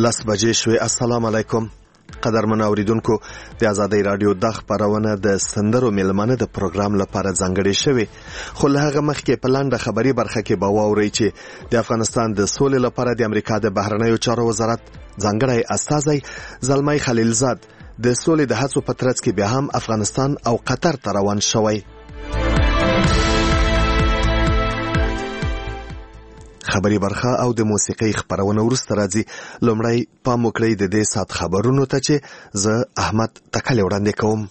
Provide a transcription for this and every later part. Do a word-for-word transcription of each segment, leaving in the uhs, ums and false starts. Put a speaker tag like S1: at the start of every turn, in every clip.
S1: لس بجې شوې. السلام علیکم قدرمن اوریدونکو، د آزادۍ رادیو د خبرونه د سندرو میلمانه د پروګرام لپاره ځانګړې شوې، خو له هغه مخکې په لنډه خبري برخه کې به واورئ چې د افغانستان د سولې لپاره د امریکا د بهرنیو چارو وزارت ځانګړی استازی زلمی خلیلزاد د سولې د هڅو په ترڅ کې بیا هم افغانستان او قطر ته روان شوی. خبري برخه او د موسیقي خبرونه ورسته راځي. لومړی پام وکړئ د دې سات خبرونو ته چې زه احمد تکل وړاندې کوم.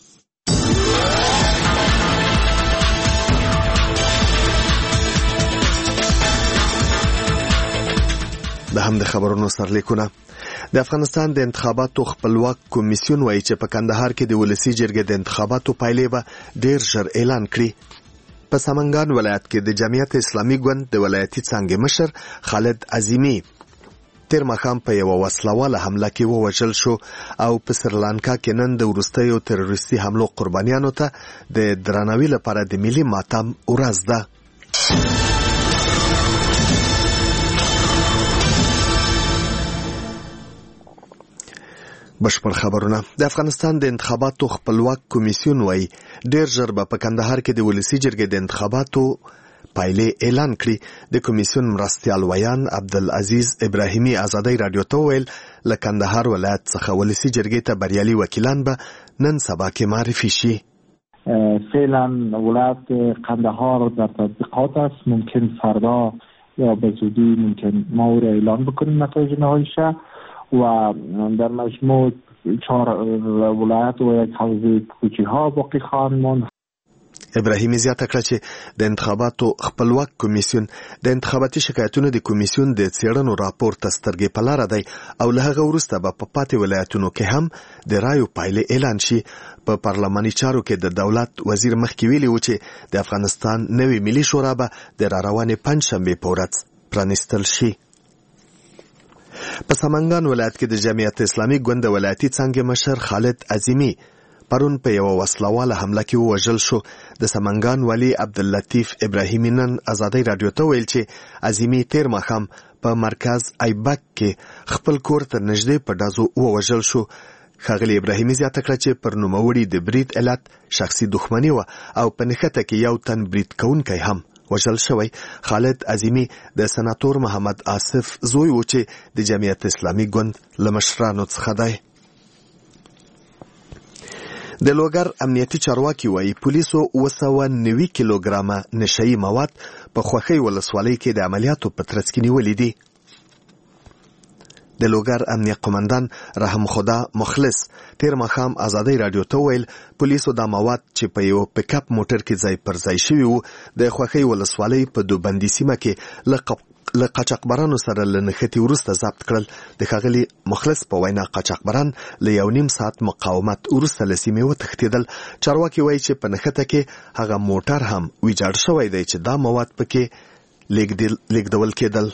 S1: د هم د خبرونو سرلیکونه. د افغانستان د انتخاباتو خپلواک کمیسیون وایي چې په کندهار کې د ولسی جرګې د انتخاباتو پایلې به ډیر ژر اعلان کړي. په سمنګان ولایت کې د جمعیت اسلامي ګوند د ولایتي څانګې مشر خالد عظیمی تیر ماښام په یوه وسلواله حمله کې ووژل شو او په سریلانکا کې نن د وروستیو تروریستي حملو قربانیانو ته د درناوي لپاره د ملي ماتم ورځ ده. بشپړ خبرونه. د افغانستان د انتخاباتو خپلواک کمیسیون وایي ډیر ژر به په کندهار کې د ولسی جرګې د انتخاباتو پایلې اعلان کړي. د کمیسیون مرستیال ویان عبدالعزیز ابراهیمی آزادۍ رادیو ته وویل له کندهار ولایت څخه ولسی جرګې ته بریالي وکیلان به نن سبا کې معرفي شي.
S2: فعلا ولایت قندهار در تطبیقات است. ممکن فردا یا به زودی ممکن ما او را اعلان بکنیم نتایج نهاییش و در مجموع چهار ولایت و یک حوزه کوچی ها باقی خواهند ماند.
S1: ابراهیمی زیاته کړه چې د انتخاباتو خپلواک کمیسیون د انتخاباتي شکایتونو د کمیسیون د څېړنو راپور ته سترګې په لاره دی او له هغه وروسته به په پاتې ولایتونو کې هم د رایو پایلې اعلان شي. په پارلماني چارو کې د دولت وزیر مخکې ویلي و چې د افغانستان نوې ملي شورا به د راروانې پنجشنبې په ورځ پرانیستل شي. په سمنګان ولایت کې د جمعیت اسلامي ګوند ولایتي څانګې مشر خالد عظیمی پرون په یوه وسلواله حمله کې ووژل شو. د سمنګان والي عبداللطیف ابراهیمی نن آزادۍ رادیو ته ویل چې عظیمی تیر ماښام په مرکز ایبک کې خپل کور ته نږدې په ډازو ووژل شو. ښاغلي ابراهیمی زیاته کړه چې پر نوموړي د برید علت شخصي دښمني وه او په نښته کې یو تن برید کوونکی هم وژل شوی. خالد عظیمی د سناتور محمد آصف زوی و چې د جمعیت اسلامي ګوند له مشرانو څخه دی. د لوګر امنیتي چارواکي وایي پولیسو اوه سوه نوي کیلوګرامه نشهیي مواد په خوښۍ ولسوالۍ کې د عملیاتو په ترڅ کې نیولي دي. د لوګر امنیه قومندان رحم خدا مخلص تیر ماښام آزادۍ رادیو ته ویل پولیسو دا مواد چې په یو پکاپ موټر کې ځای پر ځای شوي وو د خوښۍ ولسوالۍ په دوبندي سیمه کې له قاچاقبرانو سره له نښتې وروسته ضبط کړل. د ښاغلي مخلص په وینا قاچاقبران له یو نیم ساعت مقاومت وروسته له سیمې وتښتېدل. چارواکي وایي چې په نښته کې هغه موټر هم ویجاړ شوی دی چې دا مواد پکې لیږدول کېدل.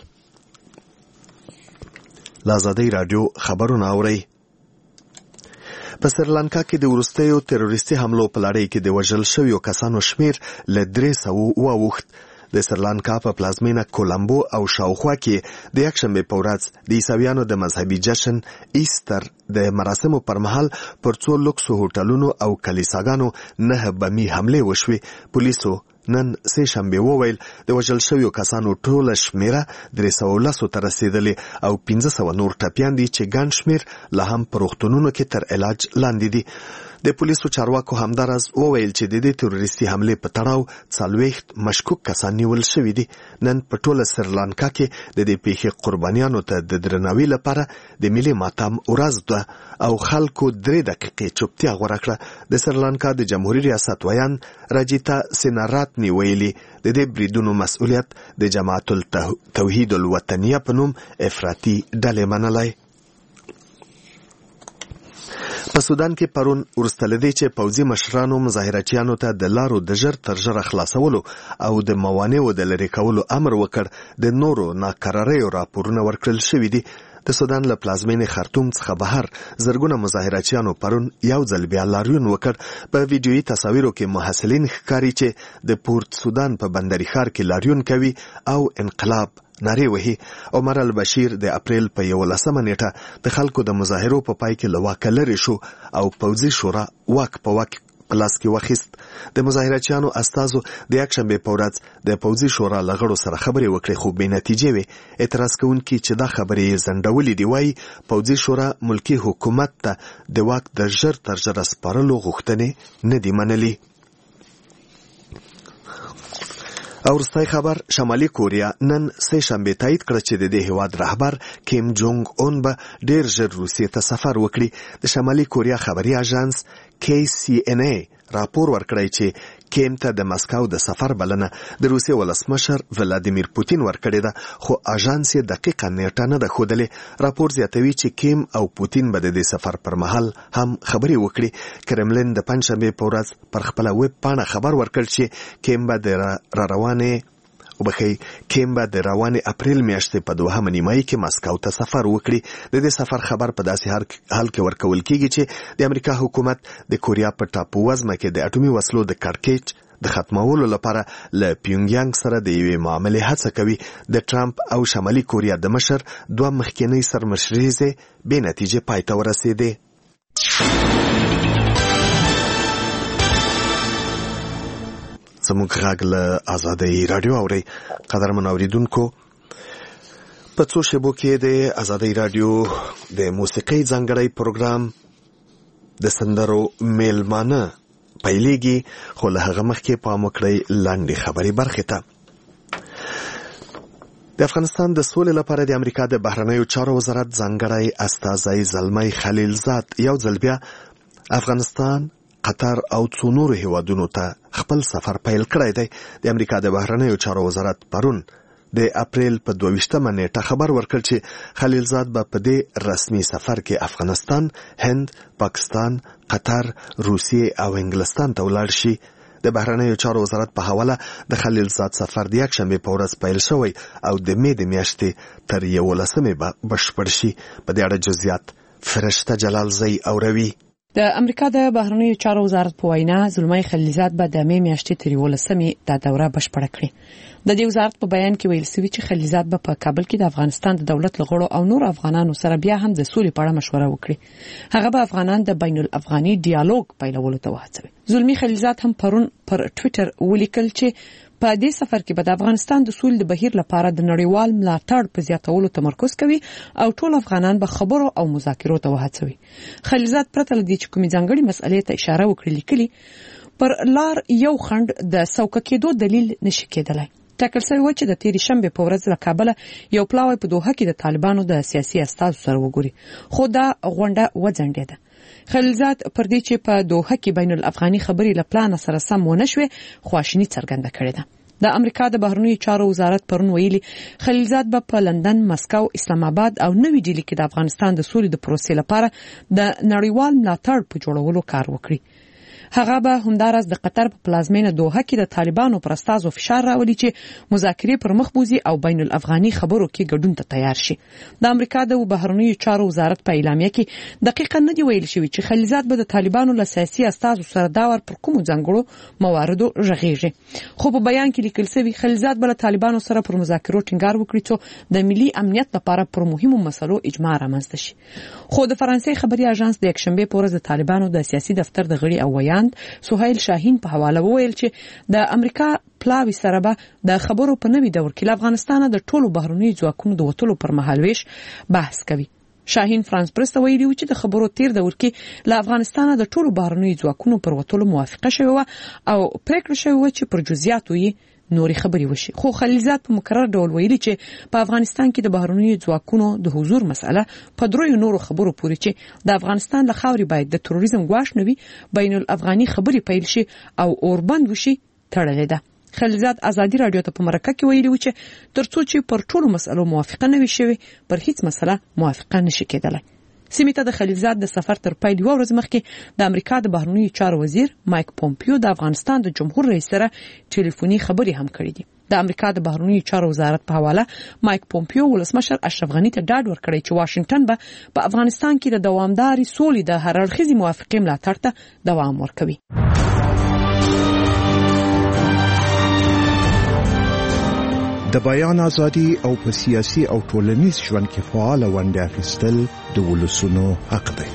S1: له آزادۍ رادیو خبرونه اورئ. په سریلانکا کې د وروستیو تروریستي حملو په لړۍ کې د وژل شویو کسانو شمیر له درې سوو واوښت. د سریلانکا په پلازمینه کولمبو او شاوخوا کې د یکشنبې په ورځ د عیسویانو د مذهبي جشن ایستر د مراسمو پر مهال پر څو لوکسو هوټلونو او کلیساګانو نه بمي حملې وشوې. پولیسو نن سه شنبه وویل د وژل شویو کسانو ټوله شمیره درې سوه لسو ته رسېدلې او پنځه سوه نور ټپیان دي چې ګڼ شمیر لا هم په روغتونونو کې تر علاج لاندې دي. د پولیسو چارواکو همداراز وویل چې د دې تروریستي حملې په تړاو څلوېښت مشکوک کسان نیول شوي دي. نن په ټوله سریلانکا کې د دې پیښې قربانیانو ته د درناوي لپاره د ملي ماتم ورځ ده او خلکو درې دقیقې چوپتیا غوره کړه. د سریلانکا د جمهوریت ریاست ویان راجیتا سیناراتنی ویلي د دې بریدونو مسؤلیت د جماعت التوحید الوطنیه په نوم افراطي ډلې منلی. په سودان کې پرون وروسته له دې چې پوځي مشرانو مظاهرچیانو ته د لارو د ژر تر ژره خلاصولو او د موانعو د لرې کولو امر وکړ، د نورو ناکراریو راپورونه ورکړل شوي دي. د سودان له پلازمینې خرطوم څخه بهر زرګونه مظاهرچیانو پرون یو ځل بیا لاریون وکړ. په ویډیویي تصاویرو کې محصلین ښکاري چې د پورت سودان په بندري ښار کې لاریون کوي او انقلاب نارې وهي. عمر البشیر د اپریل په یولسمه نیټه د خلکو د مظاهرو په پای کې له واکه لرې شو او پوځي شورا واک په واک په لاس کې واخیست. د مظاهرچیانو استازو د یکشنبې په ورځ د پوځي شورا له غړو سره خبرې وکړې، خو بې نتیجې وې. اعتراض کوونکي چې دا خبرې یې ځنډولې دي وایي پوځي شورا ملکي حکومت ته د واک د ژر تر ژره سپارلو غوښتنې نه دي منلي. او وروستی خبر، شمالي کوریا نن سه شنبه تایید کړ چې د دې هیواد رهبر کیم جونګ اون به ډیر ژر روسیې ته سفر وکړي. د شمالي کوریا خبري اژانس کی سی ان ای راپور ورکړی چې کیم ته د مسکو د سفر بلنه د روسیې ولسمشر ولادیمیر پوتین ورکړې ده، خو اژانس یې دقیقه نیټه نه ده ښودلې. راپور زیاتوي چې کیم او پوتین به د دې سفر پر مهال هم خبرې وکړي. کرملین د پنجشنبې په ورځ پر خپله ویب پاڼه خبر ورکړ چې کیم به د را روانې وبخي کیم به د روانې اپریل میاشتې په دوهمه نیمایي کې مسکو ته سفر وکړي. د دې سفر خبر په داسې حال کې ورکول کیږي چې د امریکا حکومت د کوریا په ټاپو وزمه کې د اټومي وسلو د کړکېچ د ختمولو لپاره له پیونګیانګ سره د یوې معاملې هڅه کوي. د ټرمپ او شمالي کوریا د مشر دوه مخکینی سرمشریزې بې نتیجې پای ته ورسېدې. زموږ غږ له آزادۍ راډیو اورئ. قدرمن اوریدونکو، په څو شیبو کې د آزادۍ راډیو د موسیقۍ ځانګړی پروګرام د سندرو میلمانه پیلېږي، خو له هغه مخکې پام وکړئ لاندې خبرې برخې ته. د افغانستان د سولې لپاره د امریکا د بهرنیو چارو وزارت ځانګړی استازی زلمی خلیلزاد یو ځل بیا افغانستان، قطر او څو نورو هیوادونو ته خپل سفر پیل کړی دی. د امریکا د بهرنیو چارو وزارت پرون د اپریل په دوه ویشتمه نیټه خبر ورکړ چې خلیلزاد به په دې رسمي سفر کې افغانستان، هند، پاکستان، قطر، روسیې او انګلستان ته ولاړ شي. د بهرنیو چارو وزارت په حواله د خلیلزاد سفر د یکشنبې په ورځ پیل شوی او د مې د میاشتې تر یولسمې به بشپړ شي. په دې اړه جزئیات فرشته جلالزی اوروي.
S3: د امریکا د بهرنیو چارو وزارت په وینا زلمی خلیلزاد به د مې میاشتې تر یولسمې دا دوره بشپړه کړي. د دې وزارت په بیان کې ویل شوی چې خلیلزاد به په کابل کې د افغانستان د دولت لغړو او نور افغانانو سره بیا هم د سولې په اړه مشوره وکړي. هغه به افغانان د بین الافغاني ډیالوګ پیلولو ته وهڅوي. زلمی خلیلزاد هم پرون پر ټوئیټر ولیکل چې په دې سفر کې به د افغانستان د سولې د بهیر لپاره د نړیوال ملاتړ په زیاتولو تمرکز کوي او ټول افغانان به خبرو او مذاکرو ته وهڅوي. خلیلزاد پرته له دې چې کومې ځانګړې مسئلې ته اشاره وکړي لیکلي پر لار یو خنډ د سوکه کېدو دلیل نشي کېدلی. ټاکل شوی و چې د تېرې شنبې په ورځ له کابله یو پلاوی په دوحه کې د طالبانو د سیاسي استازو سره وګوري، خو دا غونډه وځنډېده. خلیلزاد پر دې چې په دوحه کې بین الافغاني خبرې له پلان سره سم ونه شوې خواشیني څرګنده کړې ده. د امریکا د بهرنیو چارو وزارت پرون ویلي خلیلزاد به په لندن، مسکو، اسلام آباد او نوې ډیلي کې د افغانستان د سولې د پروسې لپاره د نړیوال ملاتړ په جوړولو کار وکړي. هغه به همدارس د قطر په پلازمینه دوحه کې د طالبانو پر استازو فشار راولي چې مذاکرې پر مخ بوزي او بین الافغاني خبرو کې ګډون ته تیار شي. د امریکا د بهرنیو چارو وزارت په اعلامیه کې دقیقاً نه دی ویل شوی چې خلیلزاد به د طالبانو له سیاسي استازو سره دا ور پر کومو ځانګړو مواردو رغېږي، خو په بیان کې لیکل شوی خلیلزاد به له طالبانو سره پر مذاکرو ټینګار وکړي چې د ملي امنیت لپاره پر مهمو مسلو اجماع رامنځته شي. خو د فرانسې خبري اژانس د یکشنبې په ورځ د طالبانو د سیاسي دفتر د غړي او ویاند سهیل شاهین په حواله وویل چې د امریکا پلاوی سره به د خبرو په نوي دور کې له افغانستانه د ټولو بهرنیو ځواکونو د وتلو پر مهال ویش بحث کوي. شاهین فرانس پرس ته ویلي چې د خبرو تیر دور کې له افغانستانه د ټولو بهرنیو ځواکونو پر وتلو موافقه شوې وه او پریکړه شوې وه چې پر جزئیاتو یې نوري خبري وشي. خو خلیلزاد په مکرر ډول ویلي چې په افغانستان کې د بهرنیو ځواکونو د حضور مسله په دروي نورو خبرو پورې چې د افغانستان له خاورې باید د تروریزم غواش نوي بین الافغاني خبري پیل شي او اوربند وشي تړلې ده. خلیلزاد ازادي رادیو ته په مرکه کې ویلي و چې ترڅو چې پر ټولو مسلو موافقه نه وي شوې پر هیڅ مسله موافقه نشي کېدلی. سیمې ته د خلیلزاد د سفر تر پیل یوه ورځ مخکې د امریکا د بهرنیو چارو وزیر مایک پومپیو د افغانستان د جمهور رئیس سره ټلیفوني خبرې هم کړې دي. د امریکا د بهرنیو چارو وزارت په حواله مایک پومپیو ولسمشر اشرف غني ته ډاډ ورکړی چې واشنگټن به په افغانستان کې د دوامداري سولې د هر اړخیزې موافقې ملاتړ ته دوام ورکوي.
S4: د بیان ازادي او په سیاسي او ټولنیز ژوند کې فعال ونډه اخیستل د ولسونو حق دی.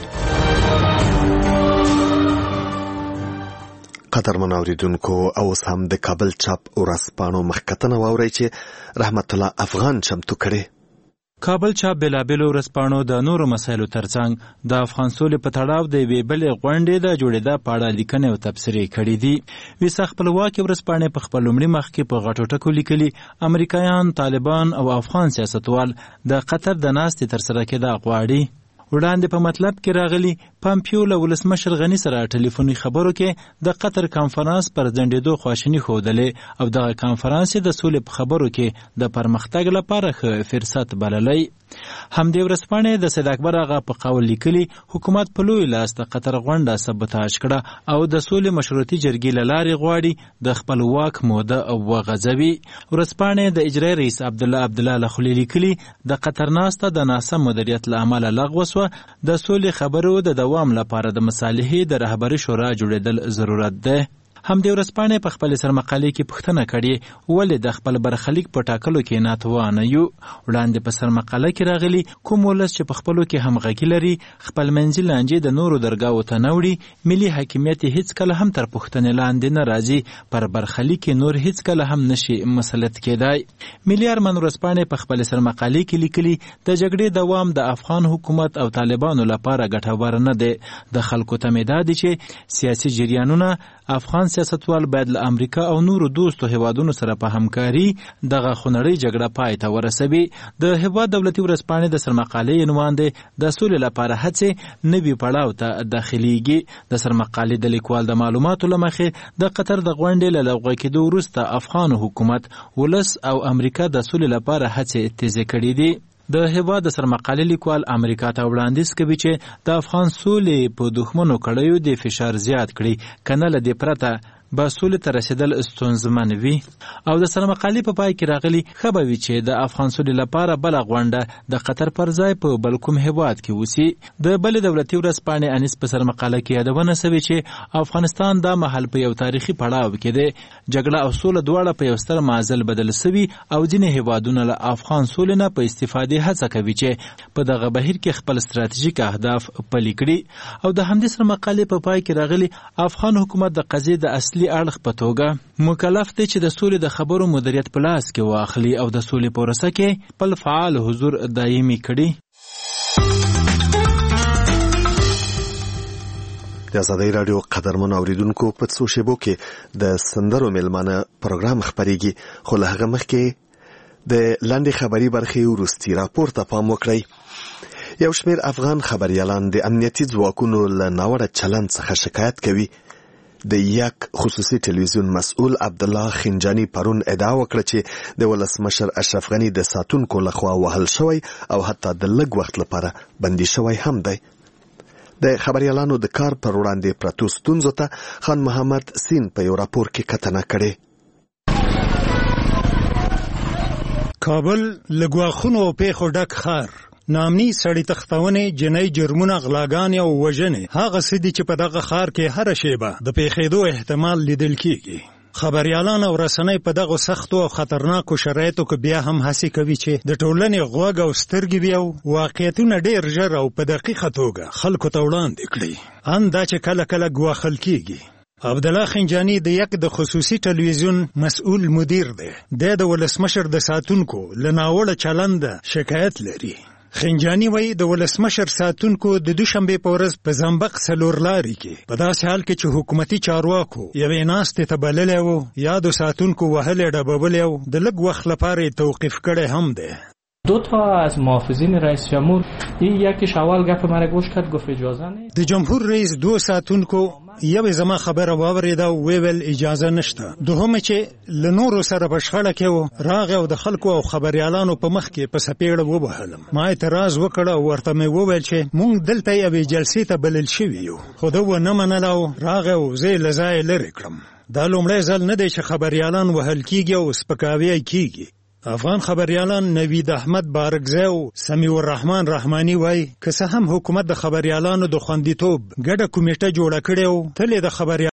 S1: قدرمن اوریدونکو، اوس هم د کابل چاپ ورځپاڼو مخکتنه واورئ چې رحمت الله افغان چمتو کړي.
S5: کابل چاپ بېلابېلو ورځپاڼو د نورو مسایلو ترڅنګ د افغان سولې په تړاو د یوې بلې غونډې د جوړېدا په اړه لیکنې او تبصرې کړي دي. ویسا خپلواکې ورځپاڼې په خپل لومړي مخ کې په غټو ټکو لیکلي امریکایان، طالبان او افغان سیاستوال د قطر د ناستې ترسره کېدا غواړي. وړاندې په مطلب کې راغلي پامپیو له ولسمشر غني سره ټلیفوني خبرو کې د قطر کانفرنس پر ځنډېدو خواشیني ښودلې او دغه کانفرنس د سولې په خبرو کې د پرمختګ لپاره ښه فرصت بللی. همدې ورځپاڼې د سید اکبر آغا په قول لیکلي حکومت په لوی لاس د قطر غونډه سبوتاژ کړه او د سولې مشروطي جرګې له لارې غواړي د خپل واک موده وغځوي. ورځپاڼې د اجرایي رئیس عبدالله عبدالله له خولې لیکلي د قطر ناسته د ناسم مدیریت له امله لغوه سوه. د سولې خبرو د دوام لپاره د مصالحې د رهبري شورا جوړېدل ضرورت دی. همدې ورځپاڼې په خپل سرمقالې کې پوښتنه کړې ولې د خپل برخلیک په ټاکلو کې ناتوانه یو. وړاندې په سرمقاله کې راغلي کوم ولس چې په خپلو کې همغږي لري خپل منځي لانجې د نورو درګاو ته نه وړي، ملي حاکمیت هیڅ کله هم تر پوښتنې لاندې نه راځي، پر برخلیک نور هیڅ کله هم نشي مسلط کېدای. ملي ارمان ورځپاڼې په خپل سرمقالې کې لیکلي د جګړې دوام د افغان حکومت او طالبانو لپاره ګټور نه دی. د خلکو تمه ده چې سیاسي جریانونه افغان سیاستوال باید له امریکا او نورو دوستو هیوادونو سره په همکاري دغه خونړۍ جګړه پای ته ورسوي. د هیواد دولتي ورځپاڼې د سرمقالې عنوان دی د سولې لپاره هڅې نوي پړاو ته داخليږي. د سرمقالې د لیکوال د معلوماتو له مخې د قطر د غونډې له لغوه کېدو وروسته افغان حکومت، ولس او امریکا د سولې لپاره هڅې تیزې کړې دي. د هیواد د سرمقالې لیکوال امریکا ته وړاندیز کوي چې د افغان سولې په دښمنو کړیو د فشار زیات کړي، کنه له دې پرته به سولې ته رسېدل ستونزمن وي. او د سرمقالې په پای کې راغلي ښه به وي چې د افغان سولې لپاره بله غونډه د قطر پر ځای په بل کوم هیواد کې وسي. د بلې دولتي ورځپاڼې انیس په سرمقاله کې یادونه سوې چې افغانستان دا مهال په یو تاریخي پړاو کې دی. جګړه او سوله دواړه په یو ستر معضل بدل سوي او ځینې هیوادونه له افغان سولې نه په استفادې هڅه کوي چې په دغه بهیر کې خپل ستراتیژیک اهداف پلي کړي. او د همدې سرمقالې په پای کې راغلي افغان حکومت د قضیې د اصلي اړخ په توګه مکلف دی چې د سولې د خبرو مدیریت په لاس کې واخلي او د سولې په پروسه کې خپل فعال حضور دایمي کړي.
S1: د ازادۍ راډیو قدرمن اوریدونکو په څو شیبو کې د سندرو میلمانه پروګرام خبريږي، خو له هغه مخکې د لاندې خبري برخې وروستي راپور ته پام وکړئ. یو شمېر افغان خبريالان د امنیتي ځواکونو له ناوړه چلند څخه شکایت کوي. د یک خصوصي ټلویزیون مسؤل عبدالله خنجانی پرون ادعا وکړه چې د ولسمشر اشرف غنی د ساتونکو لخوا وهل شوی او حتی د لږ وخت لپاره بندي شوی هم دی. د خبريالانو د کار پر وړاندې پرتو ستونزو ته خان محمد سین په یو راپور کې کتنه کړې.
S6: کابل لګواخونو او پیښو ډک ښار، نامني سړی تختونې، جنۍ جرمونه، غلاګانې او وژنې هغه څه دي چې په دغه ښار کې هره شیبه د پیښېدو احتمال لیدل کېږي. خبريالان او رسنۍ په دغه سختو او خطرناکو شرایطو کې بیا هم هڅې کوي چې د ټولنې غوږ او سترګې بیا واقعیتونه ډېر ژر او په دقیقه توګه خلکو ته وړاندې کړي. ان دا چې کله کله ګواښل کېږي. عبدالله خنجانی د یک د خصوصي ټلویزیون مسؤل مدیر دی. د ولسمشر د ساتونکو له ناوړه چلند شکایت لري. خنجانی وایي د ولسمشر ساتونکو د دوشنبې په ورځ په زنبق څلور لارې کې په داسې حال کې چې حکومتي چارواکو یوې ناستې ته بللی و، یادو ساتونکو وهلی ډبولی و، د لږ وخت لپاره یې توقیف کړی هم دی.
S7: دو تا از محافظین رئیس جمهور این یکیش اول گپ مرا گوش کرد گفت اجازه نه.
S6: د جمهور رئیس دو ساتونکو یو زما خبره واوریده او ویل اجازه نشته. دوهم چې لنورو سره په شخړه کې و، راغی او د خلکو او خبريالانو په مخ کې په سپېړه وبهلم. ما اعتراض وکړ او ورته مې وویل چې مونږ دلته یوې جلسې ته بلل شوي یو، خو ده ونه منله او راغی او زه یې له ځایه لرې کړم. دا لومړی ځل نه دی چې خبريالان وهل کېږي او سپکاوی کېږي. افغان خبريالان نوید احمد بارګزی او سمیع الرحمن رحمانی وای که څه هم حکومت د خبريالانو د خوندیتوب ګډه کمیټه جوړه کړې او تل د خبريالانو